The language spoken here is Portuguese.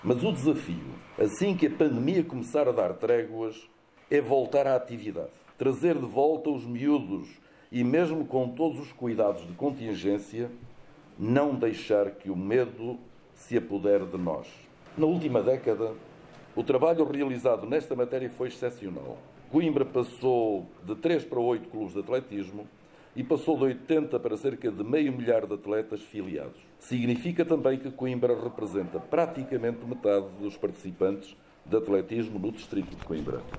Mas o desafio, assim que a pandemia começar a dar tréguas, é voltar à atividade. Trazer de volta os miúdos e, mesmo com todos os cuidados de contingência, não deixar que o medo se apodere de nós. Na última década, o trabalho realizado nesta matéria foi excepcional. Coimbra passou de 3 para 8 clubes de atletismo e passou de 80 para cerca de 500 de atletas filiados. Significa também que Coimbra representa praticamente metade dos participantes de atletismo no distrito de Coimbra.